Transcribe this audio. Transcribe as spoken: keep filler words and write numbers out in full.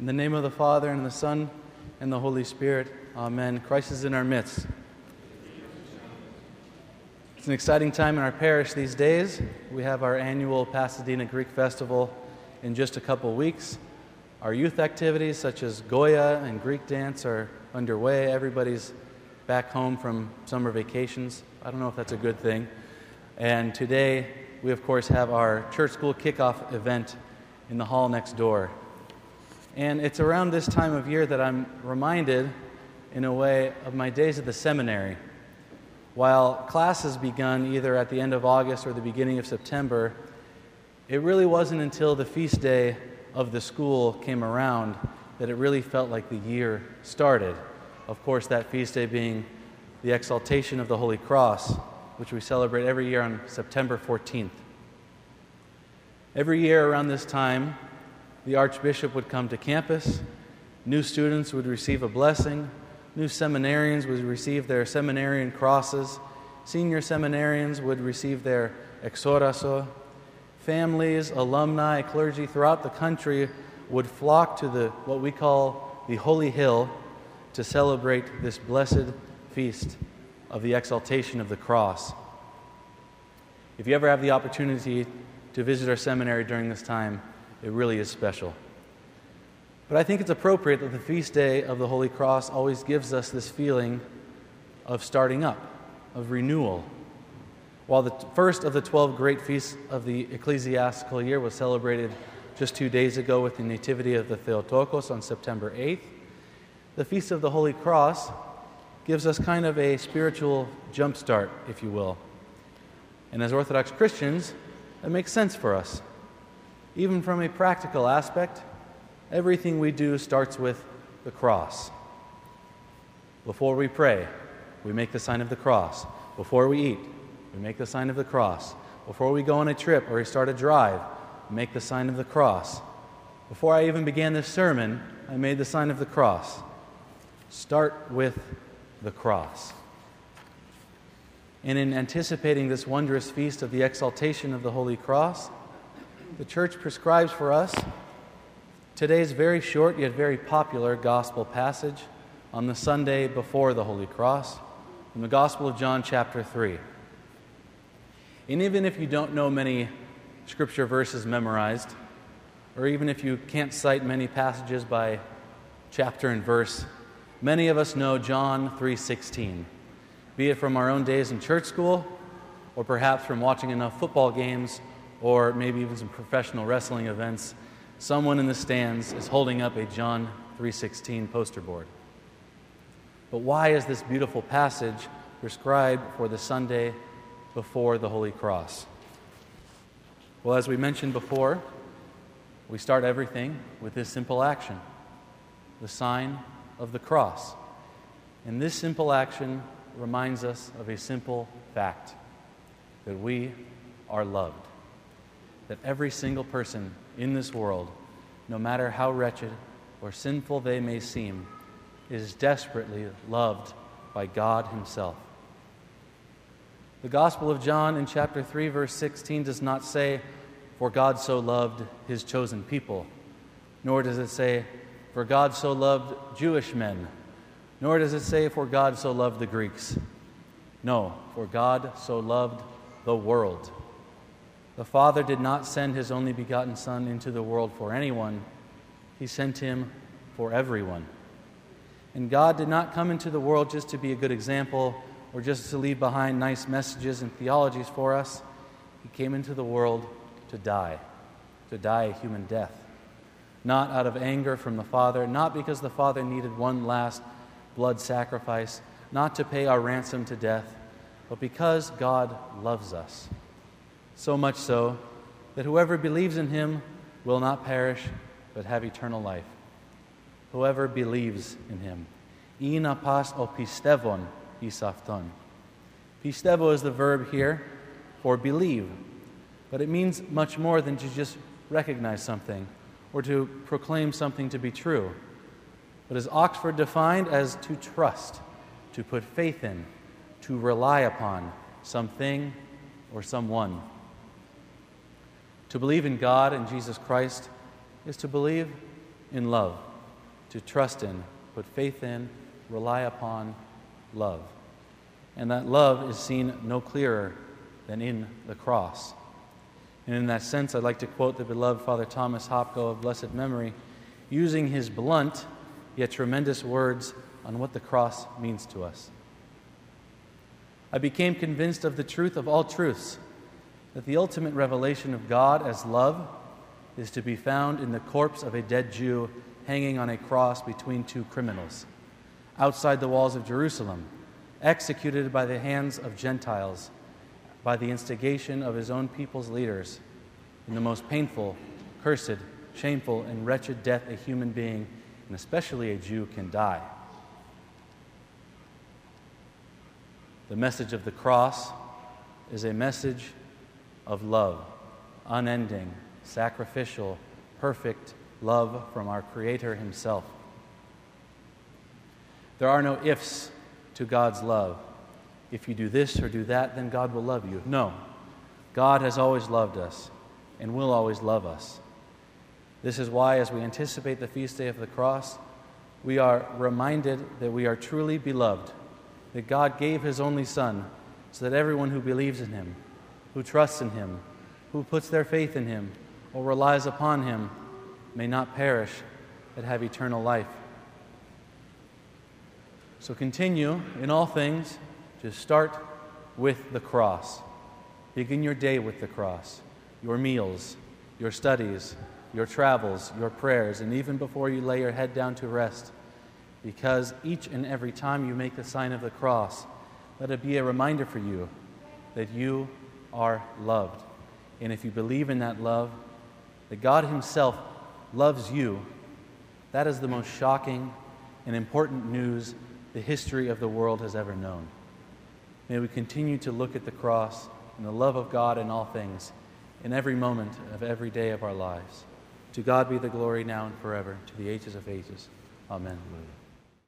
In the name of the Father, and the Son, and the Holy Spirit. Amen. Christ is in our midst. It's an exciting time in our parish these days. We have our annual Pasadena Greek Festival in just a couple weeks. Our youth activities such as Goya and Greek dance are underway. Everybody's back home from summer vacations. I don't know if that's a good thing. And today, we of course have our church school kickoff event in the hall next door. And it's around this time of year that I'm reminded, in a way, of my days at the seminary. While classes begun either at the end of August or the beginning of September, it really wasn't until the feast day of the school came around that it really felt like the year started. Of course, that feast day being the exaltation of the Holy Cross, which we celebrate every year on September fourteenth. Every year around this time, the Archbishop would come to campus, new students would receive a blessing, new seminarians would receive their seminarian crosses, senior seminarians would receive their exoraso, families, alumni, clergy throughout the country would flock to the what we call the Holy Hill to celebrate this blessed feast of the exaltation of the cross. If you ever have the opportunity to visit our seminary during this time, it really is special. But I think it's appropriate that the feast day of the Holy Cross always gives us this feeling of starting up, of renewal. While the first of the twelve great feasts of the ecclesiastical year was celebrated just two days ago with the Nativity of the Theotokos on September eighth, the Feast of the Holy Cross gives us kind of a spiritual jumpstart, if you will. And as Orthodox Christians, it makes sense for us. Even from a practical aspect, everything we do starts with the cross. Before we pray, we make the sign of the cross. Before we eat, we make the sign of the cross. Before we go on a trip or we start a drive, we make the sign of the cross. Before I even began this sermon, I made the sign of the cross. Start with the cross. And in anticipating this wondrous feast of the exaltation of the Holy Cross, the Church prescribes for us today's very short yet very popular gospel passage on the Sunday before the Holy Cross from the Gospel of John chapter three. And even if you don't know many scripture verses memorized, or even if you can't cite many passages by chapter and verse, many of us know John three sixteen, be it from our own days in church school, or perhaps from watching enough football games, or maybe even some professional wrestling events. Someone in the stands is holding up a John three sixteen poster board. But why is this beautiful passage prescribed for the Sunday before the Holy Cross? Well, as we mentioned before, we start everything with this simple action, the sign of the cross. And this simple action reminds us of a simple fact, that we are loved. That every single person in this world, no matter how wretched or sinful they may seem, is desperately loved by God Himself. The Gospel of John in chapter three, verse sixteen does not say, "For God so loved His chosen people," nor does it say, "For God so loved Jewish men," nor does it say, "For God so loved the Greeks." No, for God so loved the world. The Father did not send His only begotten Son into the world for anyone. He sent Him for everyone. And God did not come into the world just to be a good example or just to leave behind nice messages and theologies for us. He came into the world to die, to die a human death. Not out of anger from the Father, not because the Father needed one last blood sacrifice, not to pay our ransom to death, but because God loves us. So much so that whoever believes in Him will not perish, but have eternal life. Whoever believes in Him. Ina pas o pistevon isafton. Pistevo is the verb here for believe, but it means much more than to just recognize something or to proclaim something to be true. But as Oxford defined, as to trust, to put faith in, to rely upon something or someone. To believe in God and Jesus Christ is to believe in love. to trust in, put faith in, rely upon love. And that love is seen no clearer than in the cross. And in that sense, I'd like to quote the beloved Father Thomas Hopko of blessed memory, using his blunt yet tremendous words on what the cross means to us. I became convinced of the truth of all truths, that the ultimate revelation of God as love is to be found in the corpse of a dead Jew hanging on a cross between two criminals, outside the walls of Jerusalem, executed by the hands of Gentiles, by the instigation of his own people's leaders, in the most painful, cursed, shameful, and wretched death a human being, and especially a Jew, can die. The message of the cross is a message of love, unending, sacrificial, perfect love from our Creator himself. There are no ifs to God's love. If you do this or do that, then God will love you. No. God has always loved us and will always love us. This is why, as we anticipate the feast day of the cross, we are reminded that we are truly beloved, that God gave his only Son so that everyone who believes in him, who trusts in him, who puts their faith in him, or relies upon him, may not perish, but have eternal life. So continue in all things to start with the cross. Begin your day with the cross, your meals, your studies, your travels, your prayers, and even before you lay your head down to rest. Because each and every time you make the sign of the cross, let it be a reminder for you that you are loved. And if you believe in that love, that God himself loves you, that is the most shocking and important news the history of the world has ever known. May we continue to look at the cross and the love of God in all things, in every moment of every day of our lives. To God be the glory now and forever, to the ages of ages. Amen. Amen.